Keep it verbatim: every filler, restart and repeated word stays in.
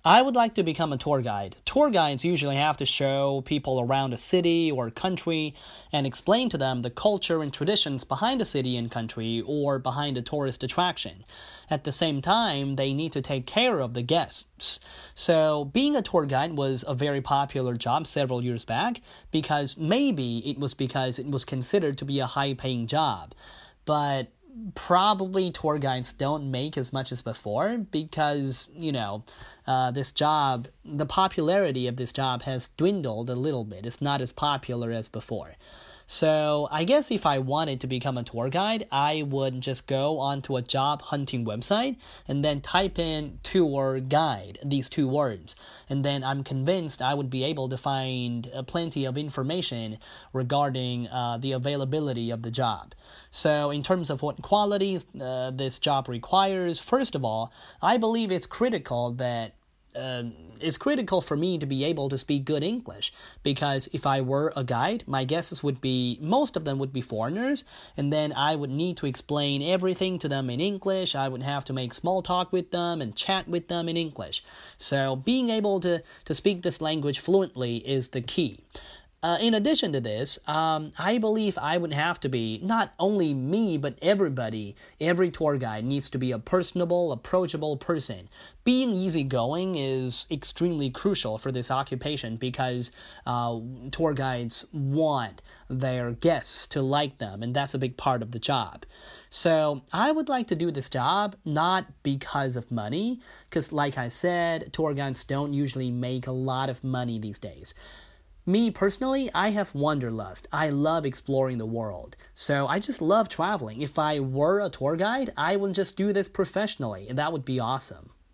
I would like to become a tour guide. Tour guides usually have to show people around a city or country and explain to them the culture and traditions behind a city and country or behind a tourist attraction. At the same time, they need to take care of the guests. So being a tour guide was a very popular job several years back because maybe it was because it was considered to be a high-paying job. But probably tour guides don't make as much as before because, you know, uh, this job, the popularity of this job has dwindled a little bit. It's not as popular as before. So I guess if I wanted to become a tour guide, I would just go onto a job hunting website and then type in tour guide, these two words. And then I'm convinced I would be able to find uh, plenty of information regarding uh, the availability of the job. So in terms of what qualities uh, this job requires, first of all, I believe it's critical that Uh, it's critical for me to be able to speak good English because if I were a guide, my guesses would be, most of them would be foreigners, and then I would need to explain everything to them in English. I would have to make small talk with them and chat with them in English. So being able to, to speak this language fluently is the key. Uh, in addition to this, um, I believe I would have to be, not only me, but everybody, every tour guide needs to be a personable, approachable person. Being easygoing is extremely crucial for this occupation because uh, tour guides want their guests to like them, and that's a big part of the job. So I would like to do this job not because of money, because like I said, tour guides don't usually make a lot of money these days. Me personally, I have wanderlust. I love exploring the world. So I just love traveling. If I were a tour guide, I would just do this professionally, and that would be awesome.